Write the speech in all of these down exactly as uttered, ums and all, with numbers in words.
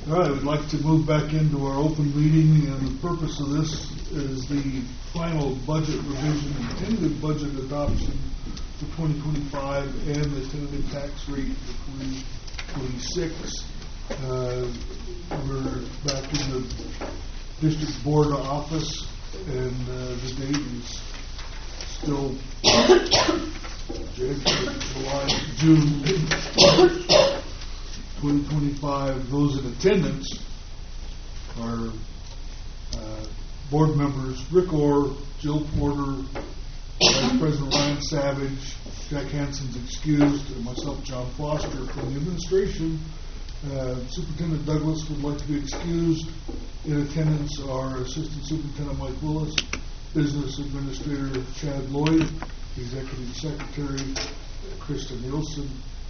All right, we'd like to move back into our open meeting, and the purpose of this is the final budget revision and tentative budget adoption for twenty twenty-five and the tentative tax rate for twenty twenty-six. Uh, we're back in the district board office, and uh, the date is still July, June twenty twenty-five. Those in attendance are uh, board members Rick Orr, Jill Porter, Vice President Ryan Savage, Jack Hansen's excused, and myself, John Foster. From the administration, uh, Superintendent Douglas would like to be excused. In attendance are Assistant Superintendent Mike Willis, Business Administrator Chad Lloyd, Executive Secretary Krista Nielsen,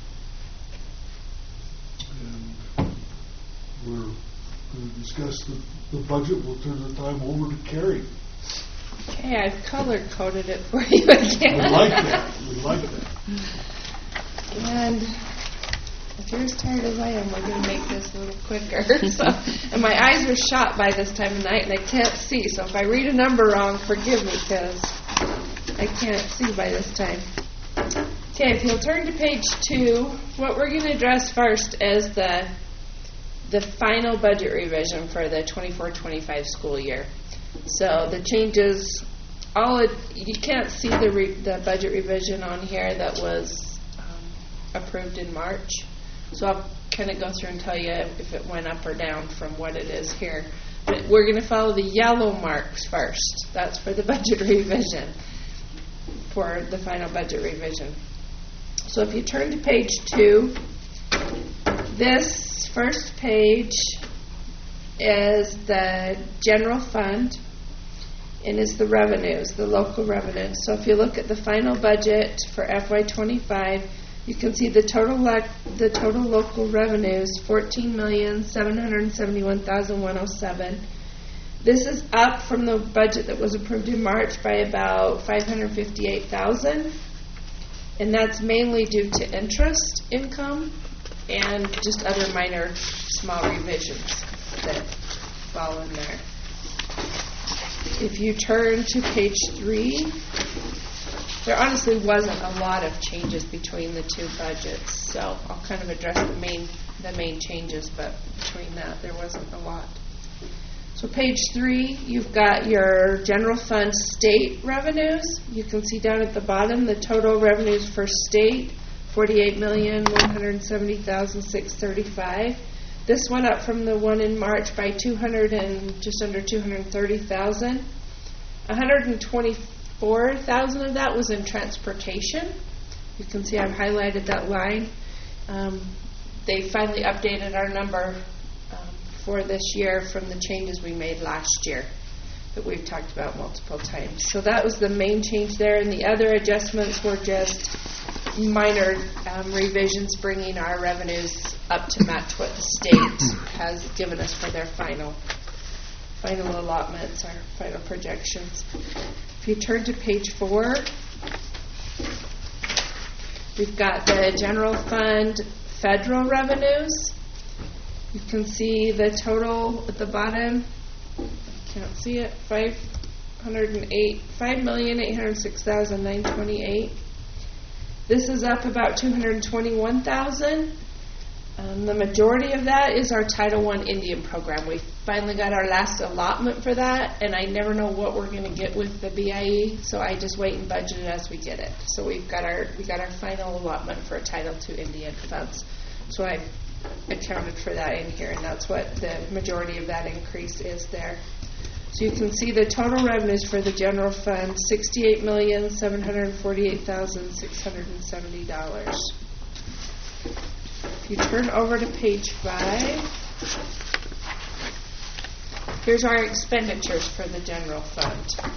and we're going to discuss the, the budget. We'll turn the time over to Carrie. Okay, I've color-coded it for you again. We like that. We like that. And if you're as tired as I am, we're going to make this a little quicker. So, and my eyes are shot by this time of night, and I can't see. So if I read a number wrong, forgive me, because I can't see by this time. Okay, if you'll turn to page two, what we're going to address first is the the final budget revision for the twenty-four twenty-five school year. So the changes, all it, you can't see the re, the budget revision on here that was um, approved in March. So I'll kind of go through and tell you if it went up or down from what it is here. But we're going to follow the yellow marks first. That's for the budget revision, for the final budget revision. So if you turn to page two, this first page is the general fund and is the revenues, the local revenues. So if you look at the final budget for F Y twenty-five, you can see the total le- the total local revenues, fourteen million seven hundred seventy-one thousand one hundred seven. This is up from the budget that was approved in March by about five hundred fifty-eight thousand. And that's mainly due to interest income and just other minor small revisions that fall in there. If you turn to page three, there honestly wasn't a lot of changes between the two budgets, so I'll kind of address the main the main changes, but between that there wasn't a lot. So page three, you've got your general fund state revenues. You can see down at the bottom the total revenues for state, forty-eight million one hundred seventy thousand six hundred thirty-five. This went up from the one in March by two hundred and just under two hundred thirty thousand. one hundred twenty-four thousand of that was in transportation. You can see I've highlighted that line. Um, they finally updated our number for this year from the changes we made last year that we've talked about multiple times. So that was the main change there, and the other adjustments were just minor um, revisions, bringing our revenues up to match what the state has given us for their final final allotments, our final projections. If you turn to page four, we've got the general fund federal revenues. You can see the total at the bottom. I can't see it. Five hundred eight, five million eight hundred six thousand nine twenty-eight. This is up about two hundred twenty-one thousand. Um, the majority of that is our Title One Indian program. We finally got our last allotment for that, and I never know what we're going to get with the B I E, so I just wait and budget it as we get it. So we've got our we got our final allotment for Title Two Indian funds. So I accounted for that in here, and that's what the majority of that increase is there. So you can see the total revenues for the general fund, sixty-eight million seven hundred forty-eight thousand six hundred seventy dollars. If you turn over to page five, here's our expenditures for the general fund.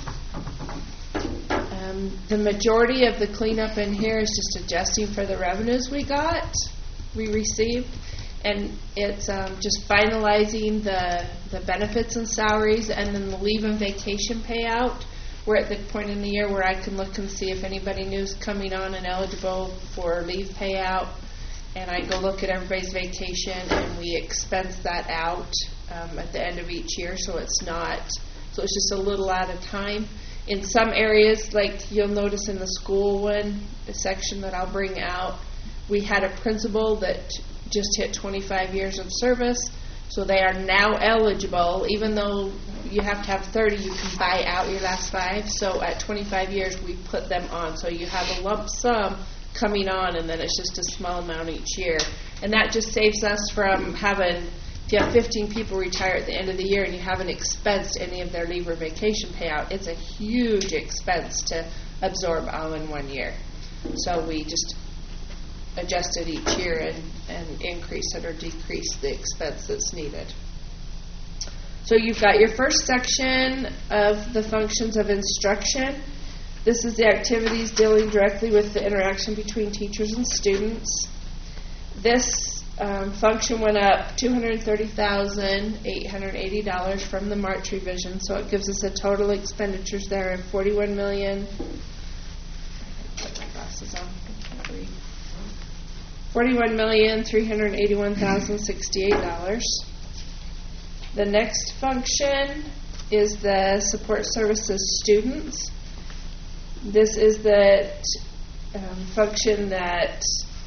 Um, the majority of the cleanup in here is just adjusting for the revenues we got, we received. And it's um, just finalizing the the benefits and salaries, and then the leave and vacation payout. We're at the point in the year where I can look and see if anybody new is coming on and eligible for leave payout, and I go look at everybody's vacation, and we expense that out um, at the end of each year, so it's not, so it's just a little at a time. In some areas, like you'll notice in the school one, the section that I'll bring out, we had a principal that just hit twenty-five years of service, so they are now eligible, even though you have to have thirty, you can buy out your last five. So at twenty-five years, we put them on. So you have a lump sum coming on, and then it's just a small amount each year. And that just saves us from having, if you have fifteen people retire at the end of the year and you haven't expensed any of their leave or vacation payout, it's a huge expense to absorb all in one year. So we just adjust it each year and, and increase it or decrease the expense that's needed. So you've got your first section of the functions of instruction. This is the activities dealing directly with the interaction between teachers and students. This um, function went up two hundred thirty thousand eight hundred eighty dollars from the March revision, so it gives us a total expenditures there of forty-one million dollars. Put my glasses on. I can't read. forty-one million three hundred eighty-one thousand sixty-eight dollars. The next function is the support services students. This is the um, function that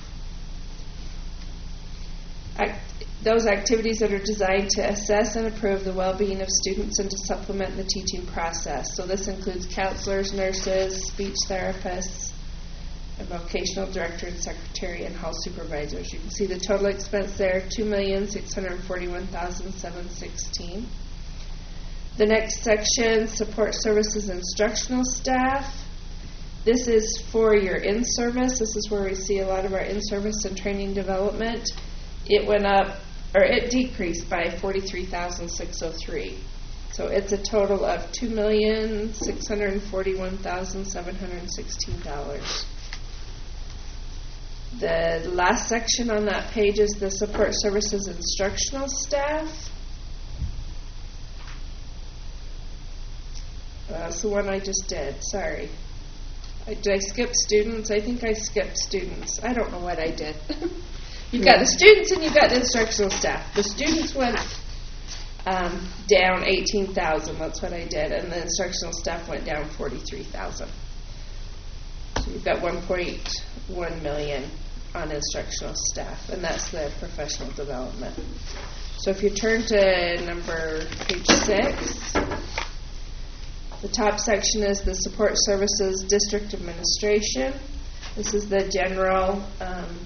act, those activities that are designed to assess and improve the well-being of students and to supplement the teaching process. So this includes counselors, nurses, speech therapists, a vocational director and secretary, and hall supervisors. You can see the total expense there, two million six hundred forty-one thousand seven hundred sixteen dollars. The next section, support services instructional staff. This is for your in-service. This is where we see a lot of our in-service and training development. It went up, or it decreased by forty-three thousand six hundred three dollars. So it's a total of two million six hundred forty-one thousand seven hundred sixteen dollars. The last section on that page is the support services instructional staff. That's the one I just did. Sorry. I, did I skip students? I think I skipped students. I don't know what I did. You've got the students and you've got the instructional staff. The students went um, down eighteen thousand. That's what I did. And the instructional staff went down forty-three thousand. So you've got one point one million on instructional staff, and that's the professional development. So if you turn to number page six, the top section is the support services district administration. This is the general um,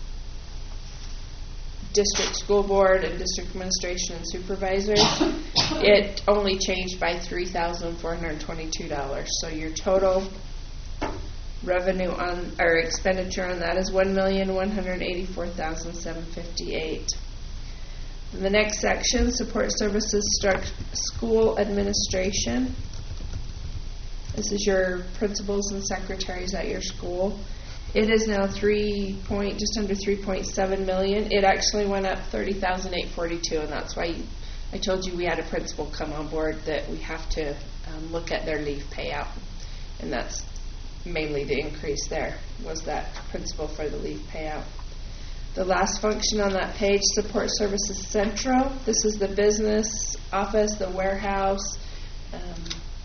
district school board and district administration and supervisors. It only changed by three thousand four hundred twenty-two dollars. So your total revenue on or expenditure on that is one million one hundred eighty-four thousand seven hundred fifty-eight dollars. The next section, support services stru- school administration. This is your principals and secretaries at your school. It is now three point just under three point seven million. It actually went up thirty thousand eight hundred forty-two, and that's why you, I told you we had a principal come on board that we have to um, look at their leave payout, and that's mainly the increase there was that principal for the leave payout. The last function on that page, support services central. This is the business office, the warehouse, um,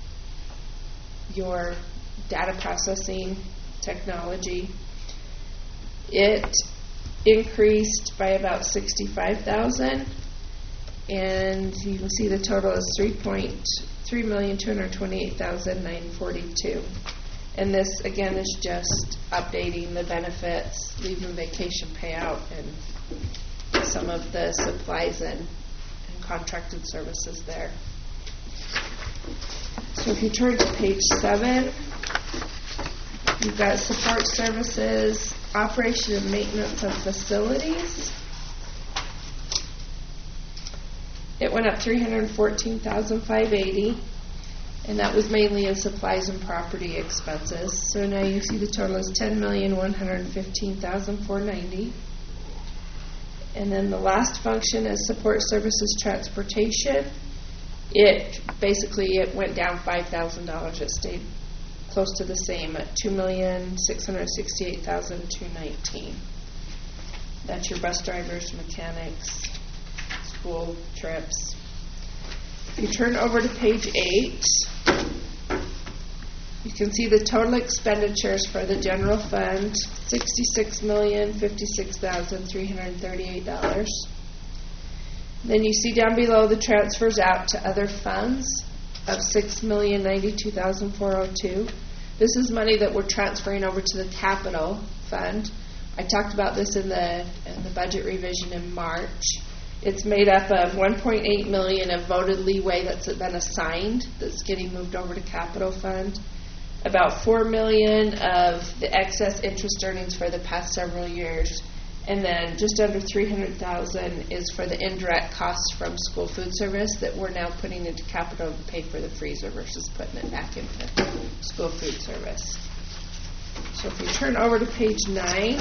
your data processing technology. It increased by about sixty-five thousand, and you can see the total is three point three million two hundred twenty-eight thousand nine hundred forty-two. And this, again, is just updating the benefits, leave and vacation payout, and some of the supplies and, and contracted services there. So if you turn to page seven, you've got support services, operation and maintenance of facilities. It went up three hundred fourteen thousand five hundred eighty dollars. And that was mainly in supplies and property expenses. So now you see the total is ten million one hundred fifteen thousand four hundred ninety dollars. And then the last function is support services transportation. It basically it went down five thousand dollars. It stayed close to the same at two million six hundred sixty-eight thousand two hundred nineteen dollars. That's your bus drivers, mechanics, school trips. If you turn over to page eight, you can see the total expenditures for the general fund, sixty-six million, fifty-six thousand, three hundred thirty-eight dollars. Then you see down below the transfers out to other funds of six million, ninety-two thousand, four hundred two. This is money that we're transferring over to the capital fund. I talked about this in the in the budget revision in March. It's made up of one point eight million dollars of voted leeway that's been assigned, that's getting moved over to capital fund. About four million dollars of the excess interest earnings for the past several years. And then just under three hundred thousand dollars is for the indirect costs from school food service that we're now putting into capital to pay for the freezer versus putting it back into school food service. So if you turn over to page nine,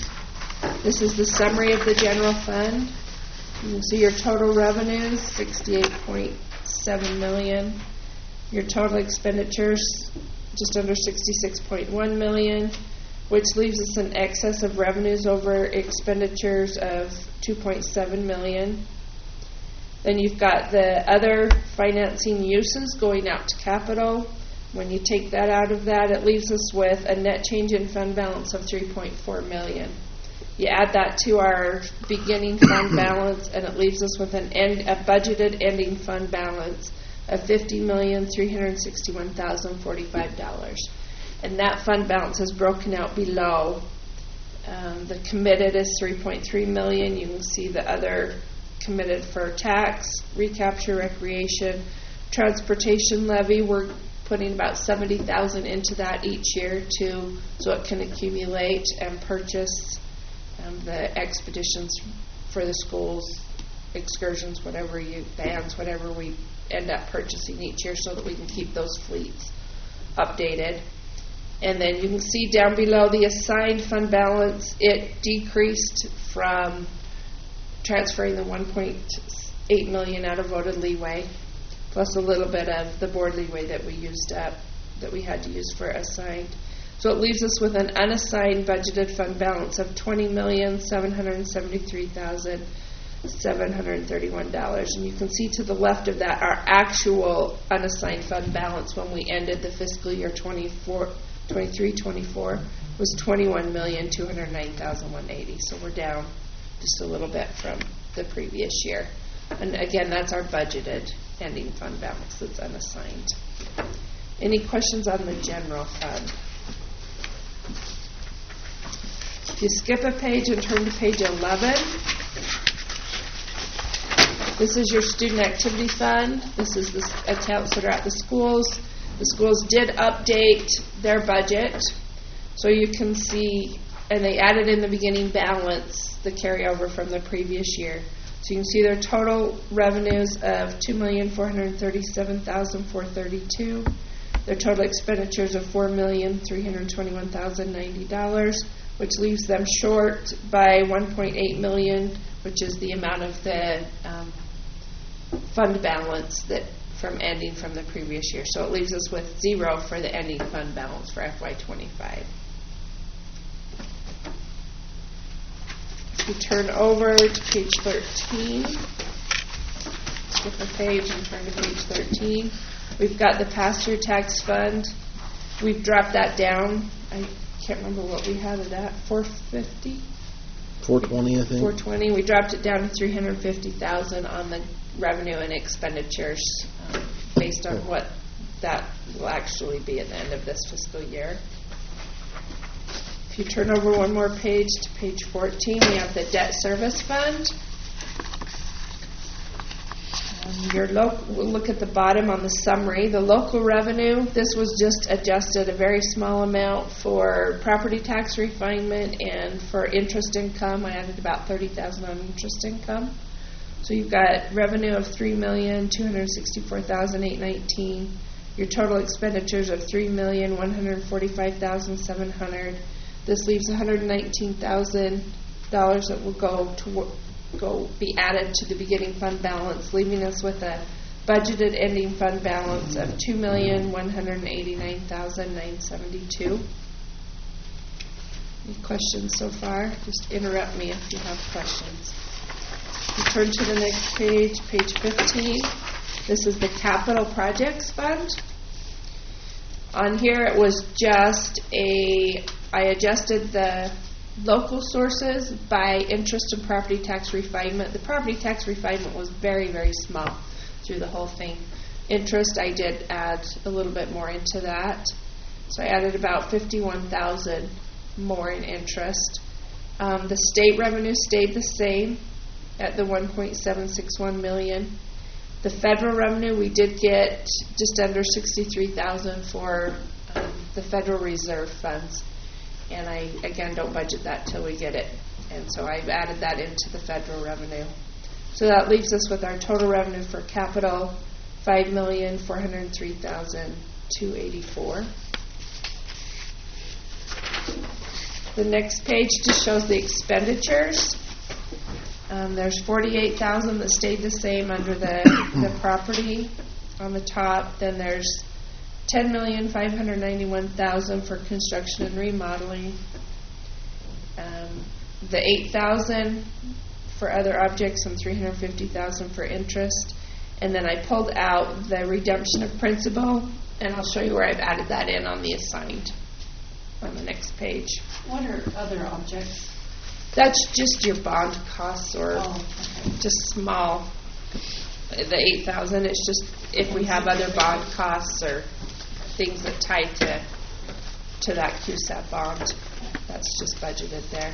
this is the summary of the general fund. You can see your total revenues, sixty-eight point seven million dollars. Your total expenditures, just under sixty-six point one million dollars, which leaves us in excess of revenues over expenditures of two point seven million dollars. Then you've got the other financing uses going out to capital. When you take that out of that, it leaves us with a net change in fund balance of three point four million dollars. You add that to our beginning fund balance, and it leaves us with an end, a budgeted ending fund balance of fifty million, three hundred sixty-one thousand, forty-five dollars. And that fund balance is broken out below. Um, the committed is three point three million dollars. You can see the other committed for tax, recapture, recreation, transportation levy. We're putting about seventy thousand dollars into that each year too, so it can accumulate and purchase um, the expeditions for the schools, excursions, whatever you, bands, whatever we end up purchasing each year, so that we can keep those fleets updated. And then you can see down below the assigned fund balance, it decreased from transferring the one point eight million dollars out of voted leeway, plus a little bit of the board leeway that we used up, that we had to use for assigned. So it leaves us with an unassigned budgeted fund balance of twenty million, seven hundred seventy-three thousand, seven hundred thirty-one dollars. And you can see to the left of that, our actual unassigned fund balance when we ended the fiscal year twenty-four, twenty-three twenty-four was twenty-one million, two hundred nine thousand, one hundred eighty. So we're down just a little bit from the previous year. And again, that's our budgeted ending fund balance that's unassigned. Any questions on the general fund? If you skip a page and turn to page eleven, this is your student activity fund. This is the accounts that are at the schools. The schools did update their budget, so you can see, and they added in the beginning balance, the carryover from the previous year. So you can see their total revenues of two million, four hundred thirty-seven thousand, four hundred thirty-two dollars. Their total expenditures of four million, three hundred twenty-one thousand, ninety dollars, which leaves them short by one point eight million dollars, which is the amount of the um, fund balance that from ending from the previous year. So it leaves us with zero for the ending fund balance for F Y twenty-five. If you turn over to page thirteen, skip a page and turn to page thirteen, we've got the pass-through tax fund. We've dropped that down. I can't remember what we had it at, four fifty? four twenty, I think. four twenty. We dropped it down to three hundred fifty thousand on the revenue and expenditures um, based on what that will actually be at the end of this fiscal year. If you turn over one more page to page fourteen, we have the debt service fund. Um, your local, we'll look at the bottom on the summary. The local revenue, this was just adjusted a very small amount for property tax refinement and for interest income. I added about thirty thousand dollars on interest income. So you've got revenue of three million, two hundred sixty-four thousand, eight hundred nineteen dollars. Your total expenditures of three million, one hundred forty-five thousand, seven hundred dollars. This leaves one hundred nineteen thousand dollars that will go to go be added to the beginning fund balance, leaving us with a budgeted ending fund balance of two million, one hundred eighty-nine thousand, nine hundred seventy-two dollars. Any questions so far? Just interrupt me if you have questions. You turn to the next page, page fifteen. This is the Capital Projects Fund. On here it was just a, I adjusted the local sources by interest and property tax refinement. The property tax refinement was very, very small through the whole thing. Interest, I did add a little bit more into that. So I added about fifty-one thousand more in interest. Um, the state revenue stayed the same at the one point seven six one million. The federal revenue, we did get just under sixty-three thousand for um, the Federal Reserve funds. And I, again, don't budget that till we get it. And so I've added that into the federal revenue. So that leaves us with our total revenue for capital, five million four hundred three thousand two hundred eighty-four. The next page just shows the expenditures. Um, there's forty-eight thousand that stayed the same under the, the property on the top. Then there's ten million five hundred ninety-one thousand for construction and remodeling. Um, the eight thousand for other objects and three hundred fifty thousand for interest. And then I pulled out the redemption of principal, and I'll show you where I've added that in on the assigned on the next page. What are other objects? That's just your bond costs, or Oh, okay. just small. The eight thousand, it's just if we have other bond costs or things that tie to to that Q S A P bond. That's just budgeted there.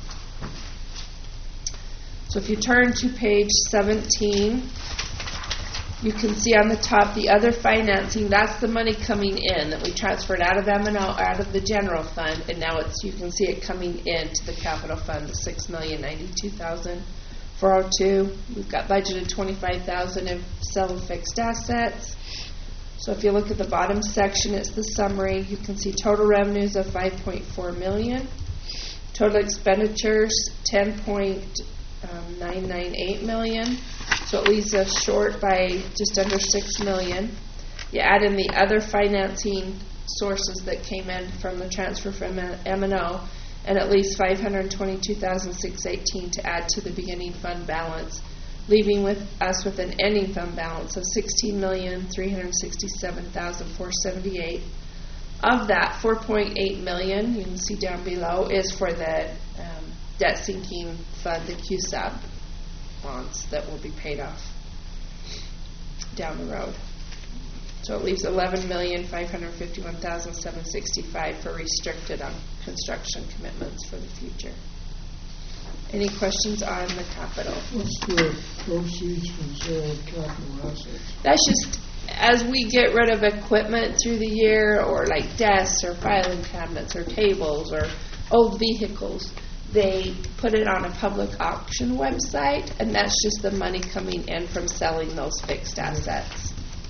So if you turn to page seventeen, you can see on the top the other financing. That's the money coming in that we transferred out of M and O, out of the general fund, and now it's you can see it coming into the capital fund, the six million ninety-two thousand four hundred two. We've got budgeted twenty-five thousand in sell of fixed assets. So if you look at the bottom section, it's the summary. You can see total revenues of five point four million, total expenditures ten point nine nine eight million. So it leaves us short by just under six million. You add in the other financing sources that came in from the transfer from M and O, and it leaves five hundred twenty-two thousand six hundred eighteen to add to the beginning fund balance, leaving with us with an ending fund balance of sixteen million three hundred sixty-seven thousand four hundred seventy-eight. Of that, four point eight million, you can see down below, is for the um, debt sinking fund, the Q S A P bonds that will be paid off down the road. So it leaves eleven million five hundred fifty-one thousand seven hundred sixty-five for restricted on construction commitments for the future. Any questions on the capital? What's the proceeds from sale of capital assets? That's just as we get rid of equipment through the year, or like desks or filing cabinets or tables or old vehicles, they put it on a public auction website, and that's just the money coming in from selling those fixed assets.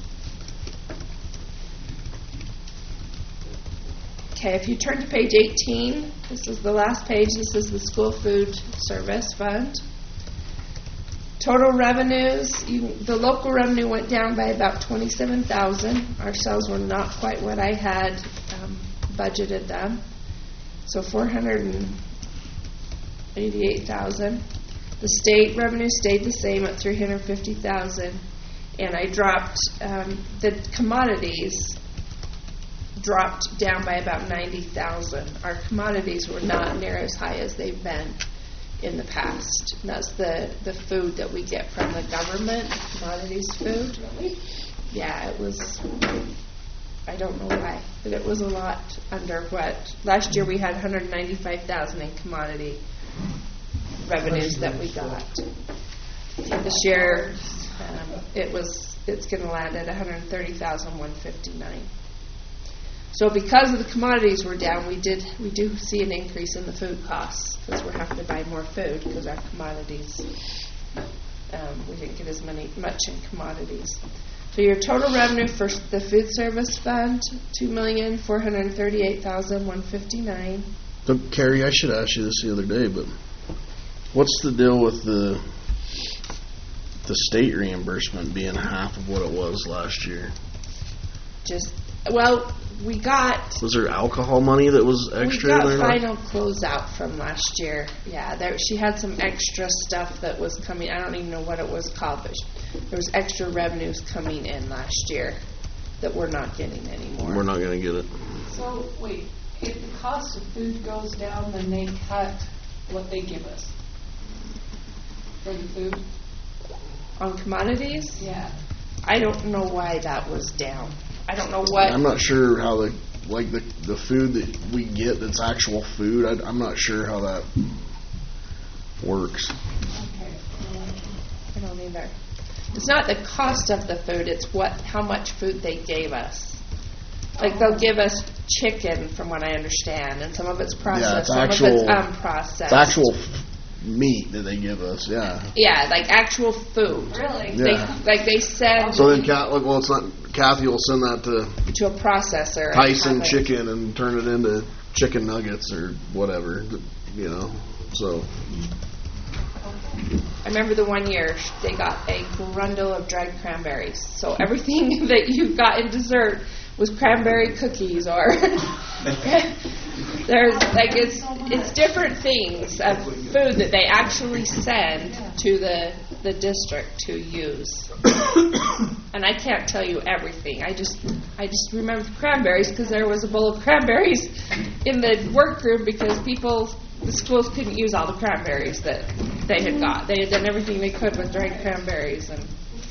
Okay, if you turn to page eighteen, this is the last page. This is the school food service fund. Total revenues, you, the local revenue went down by about twenty-seven thousand. Our sales were not quite what I had um, budgeted them. So four hundred eighty-eight thousand. The state revenue stayed the same at three hundred fifty thousand, and I dropped um, the commodities dropped down by about ninety thousand. Our commodities were not near as high as they've been in the past. And that's the, the food that we get from the government, commodities food. Yeah, it was, I don't know why, but it was a lot under what, last year we had one hundred ninety-five thousand in commodity revenues that we got. And this year, um, it was, it's going to land at one hundred thirty thousand one hundred fifty-nine. So because of the commodities were down, we did we do see an increase in the food costs because we're having to buy more food because our commodities, um, we didn't get as many much in commodities. So your total revenue for the food service fund, two million four hundred thirty-eight thousand one hundred fifty-nine. So, Carrie, I should ask you this the other day, but what's the deal with the the state reimbursement being half of what it was last year? Just well, we got Was there alcohol money that was extra we in got there? final closeout from last year. Yeah, there she had some extra stuff that was coming. I don't even know what it was called, but she, there was extra revenues coming in last year that we're not getting anymore. We're not going to get it. So, wait, if the cost of food goes down, then they cut what they give us for the food? On commodities. Yeah. I don't know why that was down. I don't know what. I'm not sure how the like the the food that we get that's actual food. I, I'm not sure how that works. Okay. I don't either. It's not the cost of the food, it's what how much food they gave us. Like they'll give us chicken, from what I understand, and some of it's processed, Yeah, it's some actual- of it's unprocessed. It's actual f- meat that they give us. Yeah. Yeah, like actual food. Really? Yeah. They, like they send So then, Kat, well, it's not. Kathy will send that to to a processor. and Tyson have it- Chicken and turn it into chicken nuggets or whatever. You know. So I remember the one year they got a grundle of dried cranberries. So everything that you got in dessert was cranberry cookies, or there's like it's it's different things of food that they actually send to the the district to use. And I can't tell you everything. I just I just remember the cranberries because there was a bowl of cranberries in the workroom because people. The schools couldn't use all the cranberries that they had got. They had done everything they could with dried cranberries. And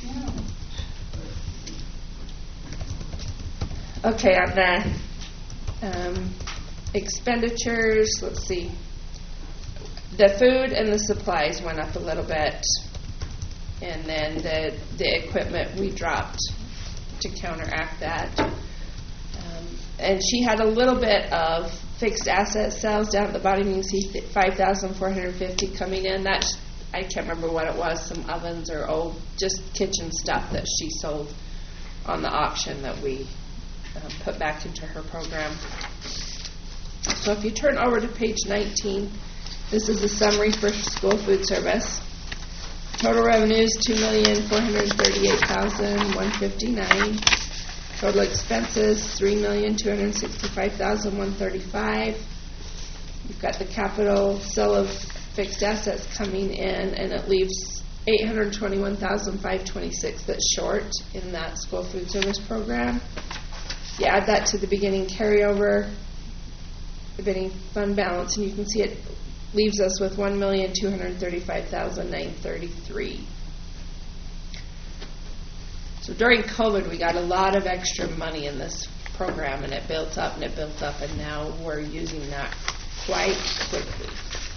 okay, on the um, expenditures, let's see. The food and the supplies went up a little bit, and then the the equipment we dropped to counteract that. Um, and she had a little bit of fixed asset sales down at the bottom. You can see five thousand four hundred fifty coming in. That's, I can't remember what it was, some ovens or old, just kitchen stuff that she sold on the auction that we um, put back into her program. So if you turn over to page nineteen, this is a summary for school food service. Total revenues, two million four hundred thirty-eight thousand one hundred fifty-nine. Total expenses, three million two hundred sixty-five thousand one hundred thirty-five. You've got the capital sale of fixed assets coming in, and it leaves eight hundred twenty-one thousand five hundred twenty-six that's short in that school food service program. You add that to the beginning carryover, the beginning fund balance, and you can see it leaves us with one million two hundred thirty-five thousand nine hundred thirty-three. So during COVID, we got a lot of extra money in this program, and it built up and it built up, and now we're using that quite quickly.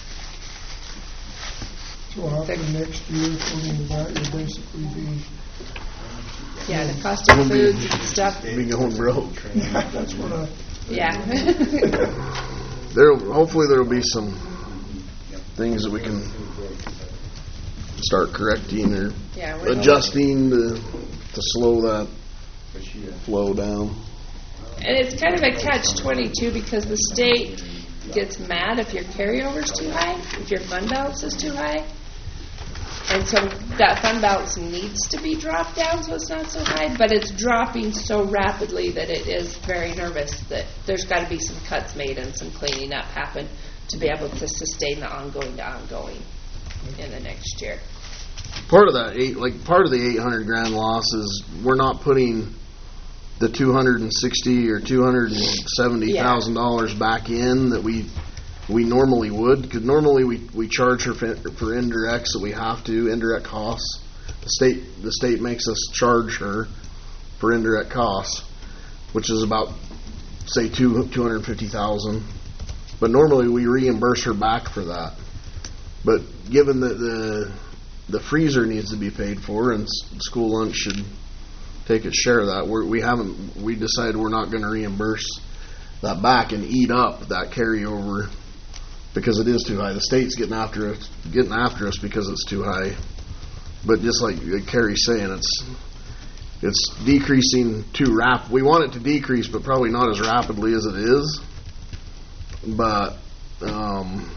So after next year, according to that, you'll basically be, Yeah, the cost of We'll be- foods and stuff. be going broke. that's what I, Yeah. There, hopefully, there will be some things that we can start correcting or Yeah, we're adjusting to to slow that flow down. And it's kind of a catch twenty-two because the state gets mad if your carryover's too high, if your fund balance is too high. And so that fund balance needs to be dropped down so it's not so high, but it's dropping so rapidly that it is very nervous that there's got to be some cuts made and some cleaning up happen to be able to sustain the ongoing to ongoing in the next year. Part of that eight, like part of the eight hundred grand loss is we're not putting the two hundred and sixty or two hundred and seventy thousand dollars back in that we we normally would, because normally we we charge her for, for indirects that we have to indirect costs. The state the state makes us charge her for indirect costs, which is about say two two hundred fifty thousand. But normally we reimburse her back for that. But given that the the freezer needs to be paid for, and s- school lunch should take its share of that. We're, we haven't. We decided we're not going to reimburse that back and eat up that carryover because it is too high. The state's getting after us, getting after us because it's too high. But just like Carrie's saying, it's it's decreasing too rap. We want it to decrease, but probably not as rapidly as it is. But um,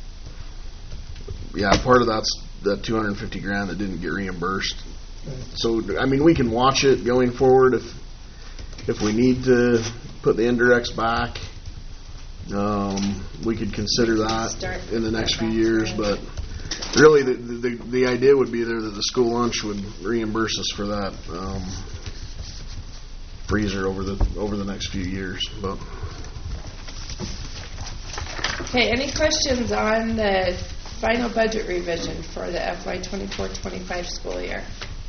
yeah, part of that's that two hundred fifty grand that didn't get reimbursed. So I mean, we can watch it going forward if if we need to put the indirects back. Um, we could consider that Start in the next few back, years, right. but really the, the the idea would be there that the school lunch would reimburse us for that um, freezer over the over the next few years. But Okay, any questions on the final budget revision for the F Y twenty-four twenty-five school year?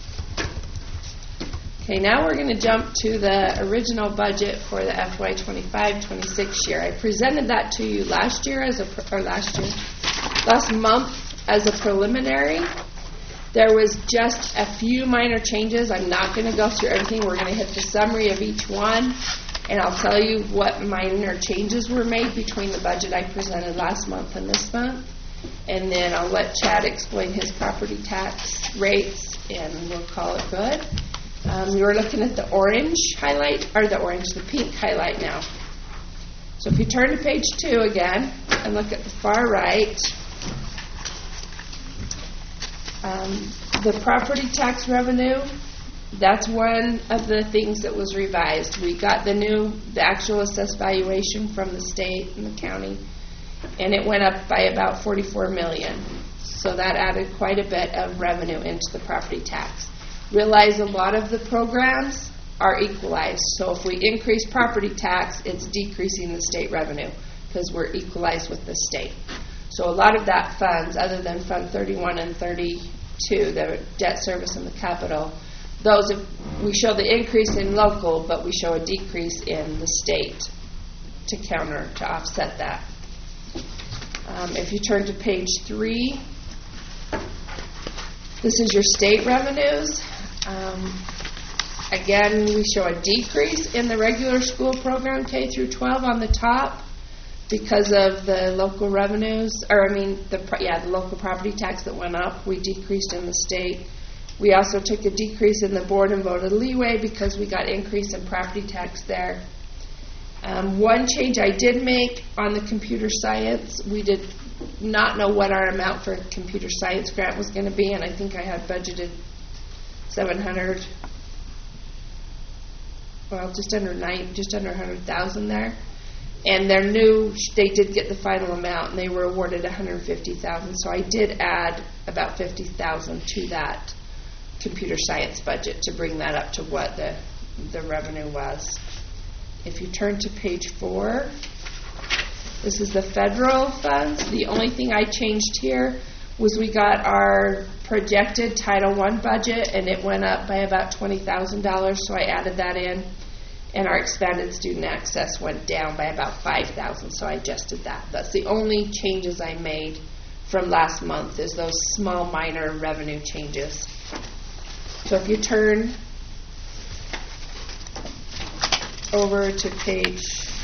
Okay, now we're going to jump to the original budget for the F Y twenty-five twenty-six year. I presented that to you last year as a, or last year, last month as a preliminary. There was just a few minor changes. I'm not going to go through everything. We're going to hit the summary of each one, and I'll tell you what minor changes were made between the budget I presented last month and this month. And then I'll let Chad explain his property tax rates, and we'll call it good. Um, you were looking at the orange highlight, or the orange, the pink highlight now. So if you turn to page two again and look at the far right, um, the property tax revenue, that's one of the things that was revised. We got the new, the actual assessed valuation from the state and the county, and it went up by about forty-four million dollars. So that added quite a bit of revenue into the property tax. Realize a lot of the programs are equalized. So if we increase property tax, it's decreasing the state revenue because we're equalized with the state. So a lot of that funds, other than Fund thirty-one and thirty-two, the debt service and the capital, those have, we show the increase in local, but we show a decrease in the state to counter, to offset that. Um, if you turn to page three, this is your state revenues. Um, again, we show a decrease in the regular school program K through twelve on the top because of the local revenues, or I mean, the yeah, the local property tax that went up. We decreased in the state. We also took a decrease in the board and voted leeway because we got increase in property tax there. Um, one change I did make on the computer science, we did not know what our amount for a computer science grant was going to be, and I think I had budgeted seven hundred, well, just under nine, just under one hundred thousand there. And they're new, they did get the final amount, and they were awarded one hundred fifty thousand. So I did add about fifty thousand to that computer science budget to bring that up to what the the revenue was. If you turn to page four, this is the federal funds. The only thing I changed here was we got our projected Title One budget, and it went up by about twenty thousand dollars, so I added that in. And our expanded student access went down by about five thousand dollars, so I adjusted that. That's the only changes I made from last month, is those small minor revenue changes. So if you turn over to page,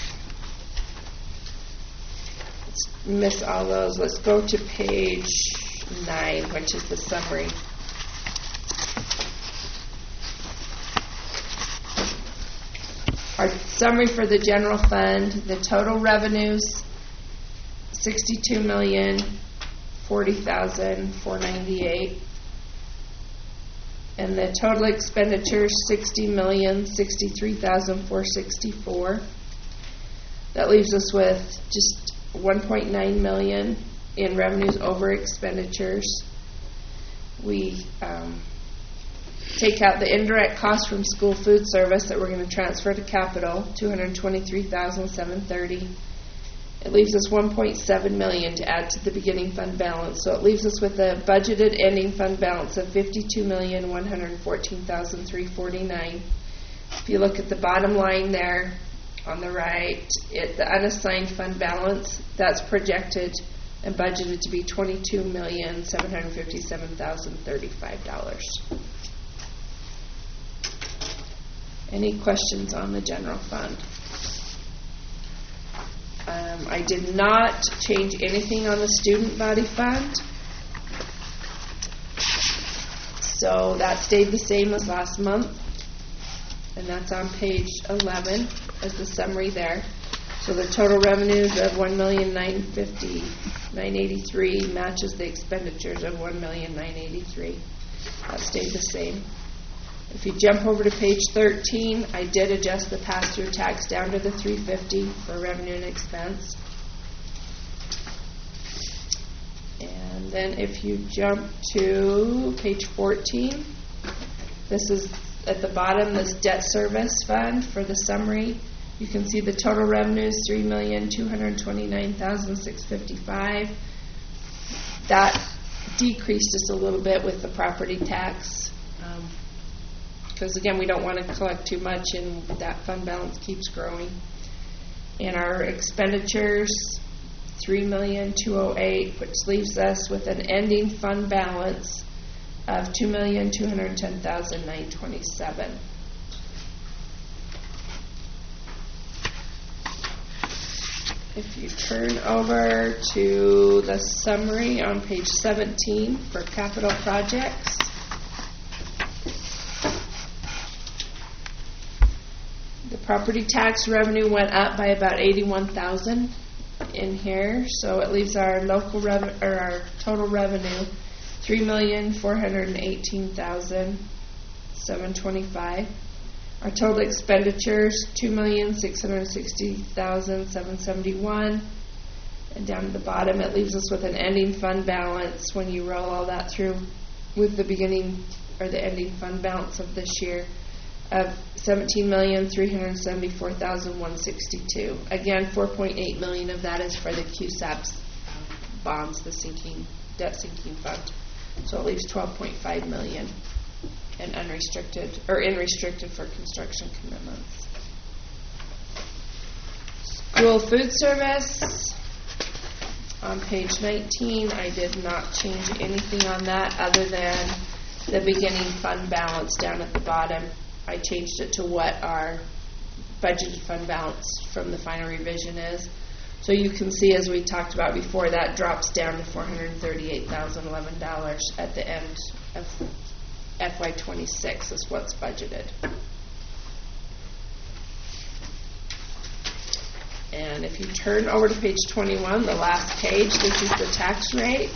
let's miss all those, let's go to page nine, which is the summary. Our summary for the general fund, the total revenues, sixty-two million forty thousand four hundred ninety-eight, and the total expenditures, sixty million sixty-three thousand four hundred sixty-four. That leaves us with just one point nine million in revenues over expenditures. We um, take out the indirect costs from school food service that we're going to transfer to capital, two hundred twenty-three thousand seven hundred thirty. It leaves us one point seven million to add to the beginning fund balance. So it leaves us with a budgeted ending fund balance of fifty-two million one hundred fourteen thousand three hundred forty-nine. If you look at the bottom line there on the right, it, the unassigned fund balance, that's projected and budgeted to be twenty-two million seven hundred fifty-seven thousand thirty-five dollars. Any questions on the general fund? Um, I did not change anything on the student body fund. So that stayed the same as last month. And that's on page eleven as the summary there. So the total revenues of one million nine hundred fifty thousand nine hundred eighty-three matches the expenditures of one million nine hundred eighty-three thousand. That stayed the same. If you jump over to page thirteen, I did adjust the pass-through tax down to the three fifty for revenue and expense. And then if you jump to page fourteen, this is at the bottom, this debt service fund for the summary. You can see the total revenues, three million two hundred twenty-nine thousand six hundred fifty-five. That decreased just a little bit with the property tax. Um, because again, we don't want to collect too much and that fund balance keeps growing. And our expenditures, three million two hundred eight, which leaves us with an ending fund balance of two million two hundred ten thousand nine hundred twenty-seven. If you turn over to the summary on page seventeen for capital projects, the property tax revenue went up by about eighty-one thousand in here, so it leaves our local revenue or our total revenue three million four hundred eighteen thousand seven hundred twenty-five. Our total expenditures two million six hundred sixty thousand seven hundred seventy-one. And down at the bottom, it leaves us with an ending fund balance when you roll all that through with the beginning or the ending fund balance of this year of seventeen million three hundred seventy-four thousand one hundred sixty-two. Again, four point eight million dollars of that is for the Q S A P bonds, the sinking debt sinking fund. So it leaves twelve point five million dollars in unrestricted or in restricted for construction commitments. School food service on page nineteen. I did not change anything on that other than the beginning fund balance down at the bottom. I changed it to what our budgeted fund balance from the final revision is. So you can see, as we talked about before, that drops down to four hundred thirty-eight thousand eleven dollars at the end of F Y twenty-six is what's budgeted. And if you turn over to page twenty-one, the last page, this is the tax rate.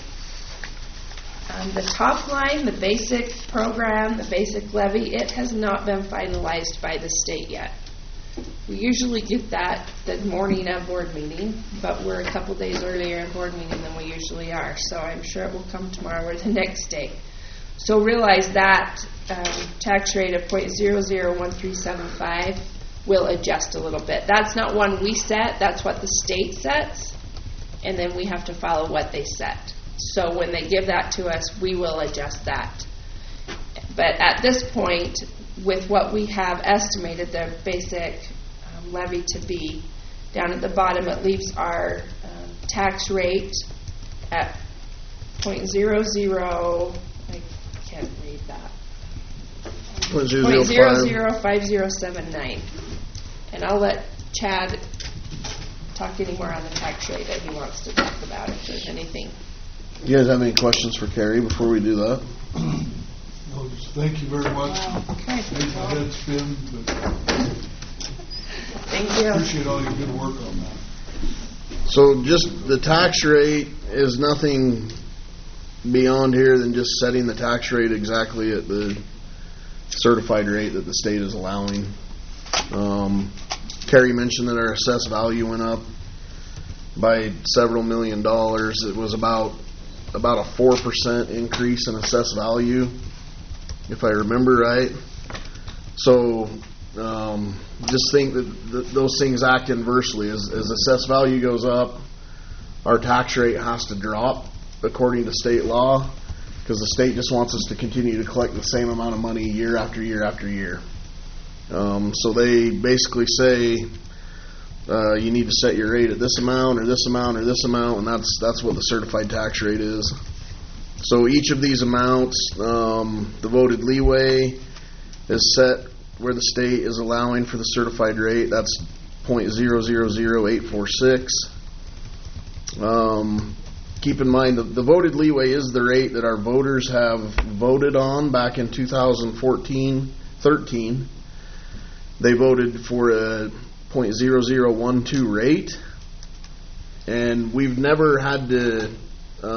Um, the top line, the basic program, the basic levy, it has not been finalized by the state yet. We usually get that the morning of board meeting, but we're a couple days earlier in board meeting than we usually are, so I'm sure it will come tomorrow or the next day. So realize that um, tax rate of zero point zero zero one three seven five will adjust a little bit. That's not one we set, that's what the state sets, and then we have to follow what they set. So when they give that to us, we will adjust that. But at this point, with what we have estimated the basic um, levy to be, down at the bottom it leaves our um, tax rate at zero point zero zero, I can't read that, Point zero point zero zero five zero seven nine. And I'll let Chad talk any more on the tax rate that he wants to talk about if there's anything. You guys have any questions for Carrie before we do that? No, just thank you very much. Wow. Okay. Made my head spin, but Thank you. appreciate all your good work on that. So just the tax rate is nothing beyond here than just setting the tax rate exactly at the certified rate that the state is allowing. Um, Carrie mentioned that our assessed value went up by several million dollars. It was about about a four percent increase in assessed value, if I remember right. So um, just think that th- those things act inversely. As, as assessed value goes up, our tax rate has to drop according to state law, because the state just wants us to continue to collect the same amount of money year after year after year. Um, so they basically say uh, you need to set your rate at this amount or this amount or this amount, and that's that's what the certified tax rate is. So each of these amounts, um, the voted leeway is set where the state is allowing for the certified rate. That's zero point zero zero zero eight four six. Um, keep in mind that the voted leeway is the rate that our voters have voted on back in two thousand fourteen thirteen. They voted for a zero point zero zero one two rate, and we've never had to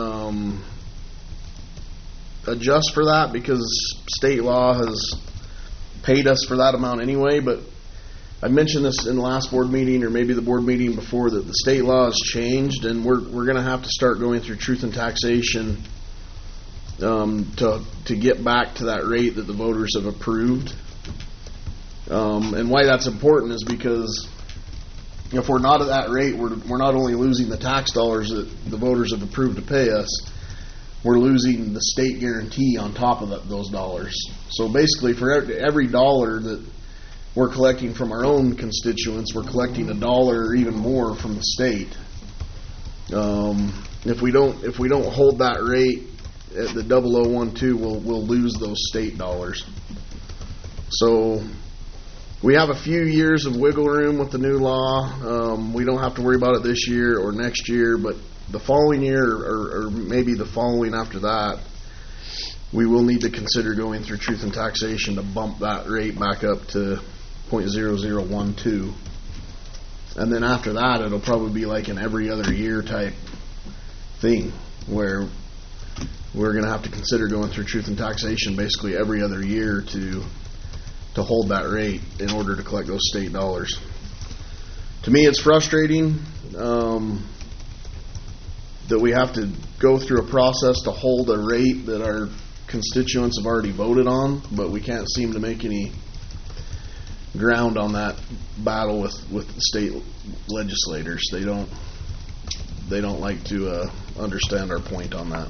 um, adjust for that because state law has paid us for that amount anyway, but I mentioned this in the last board meeting, or maybe the board meeting before, that the state law has changed, and we're we're going to have to start going through truth and taxation um, to to get back to that rate that the voters have approved. Um, and why that's important is because if we're not at that rate, we're we're not only losing the tax dollars that the voters have approved to pay us, we're losing the state guarantee on top of that, those dollars. So basically, for every dollar that we're collecting from our own constituents, we're collecting a dollar or even more from the state. Um, if we don't, if we don't hold that rate at the double oh one two, we'll we'll lose those state dollars. So we have a few years of wiggle room with the new law. Um, we don't have to worry about it this year or next year, but the following year, or, or maybe the following after that, we will need to consider going through truth and taxation to bump that rate back up to zero point zero zero one two. And then after that, it'll probably be like an every other year type thing, where we're going to have to consider going through truth and taxation basically every other year to to hold that rate in order to collect those state dollars. To me, it's frustrating um, that we have to go through a process to hold a rate that our constituents have already voted on, but we can't seem to make any ground on that battle with, with the state legislators. They don't they don't like to uh, understand our point on that.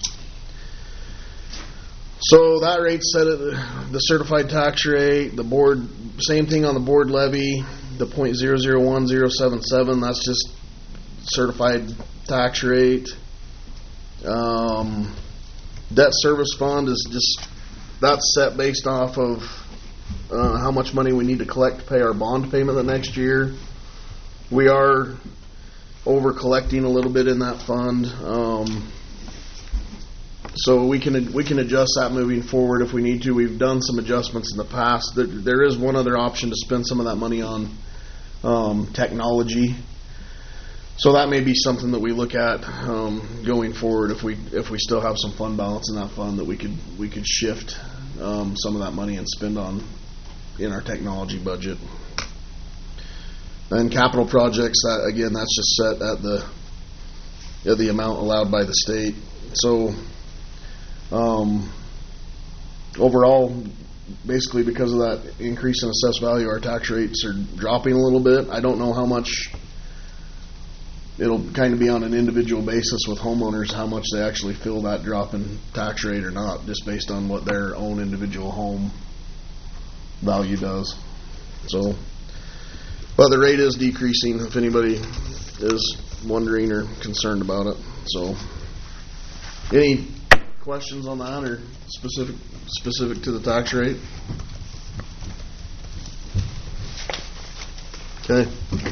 So that rate's set at the certified tax rate. The board, same thing on the board levy, the point zero zero one zero seven seven. That's just certified tax rate. Um, debt service fund is just, that's set based off of uh, how much money we need to collect to pay our bond payment the next year. We are over collecting a little bit in that fund. Um, So we can we can adjust that moving forward if we need to. We've done some adjustments in the past. There, there is one other option to spend some of that money on um, technology. So that may be something that we look at um, going forward. If we if we still have some fund balance in that fund, that we could we could shift um, some of that money and spend on in our technology budget. And capital projects, that again, that's just set at the at the amount allowed by the state. So. Um, overall, basically because of that increase in assessed value, our tax rates are dropping a little bit. I don't know how much. It'll kind of be on an individual basis with homeowners how much they actually feel that drop in tax rate or not, just based on what their own individual home value does. So, but the rate is decreasing if anybody is wondering or concerned about it. So, any questions on that, or specific specific to the tax rate? Okay.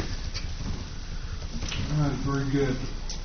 All right, very good.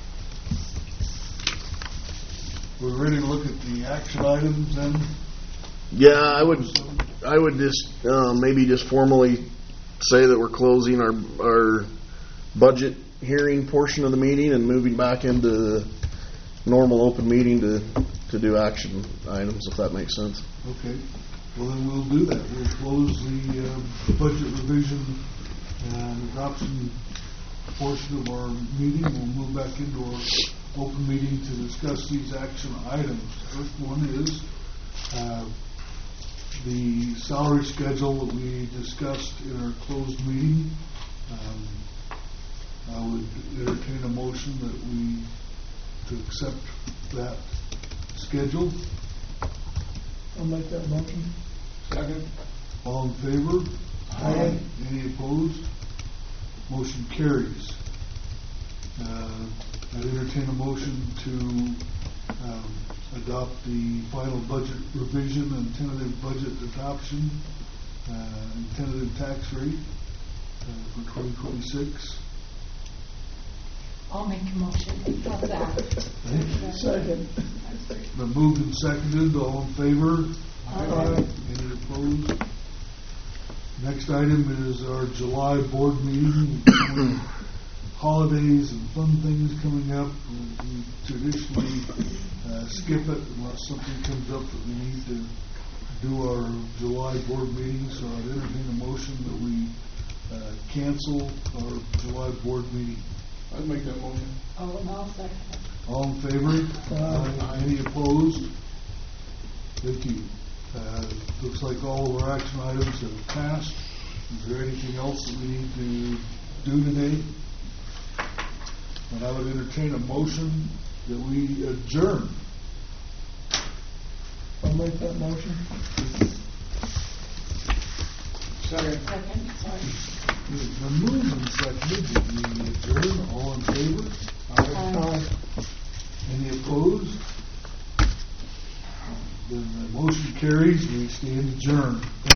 We're ready to look at the action items then? Yeah, I would I would just uh, maybe just formally say that we're closing our our budget hearing portion of the meeting and moving back into the normal open meeting to to do action items, if that makes sense. Okay. Well, then we'll do that. We'll close the uh, budget revision and adoption portion of our meeting. We'll move back into our open meeting to discuss these action items. The first one is uh, the salary schedule that we discussed in our closed meeting. Um, I would entertain a motion that we to accept that schedule. I'll make that motion. Second. All in favor? Aye. Any opposed? Motion carries. Uh, I'd entertain a motion to um, adopt the final budget revision and tentative budget adoption uh, and tentative tax rate uh, for twenty twenty-six. I'll make a motion for that. Second. Been moved and seconded. All in favor? Aye. Any opposed? Next item is our July board meeting. Holidays and fun things coming up. We traditionally uh, skip it unless something comes up that we need to do our July board meeting, so I'd entertain a motion that we uh, cancel our July board meeting. I'd make that motion. Oh, and I'll second it. All in favor? Aye. Any opposed? Thank you. Uh, Looks like all of our action items have passed. Is there anything else that we need to do today? And I would entertain a motion that we adjourn. I'll make that motion. Second. Second, sorry. It's been moved and seconded that we adjourn. All in favor? Aye. Aye. Any opposed? Then the motion carries. We stand adjourned.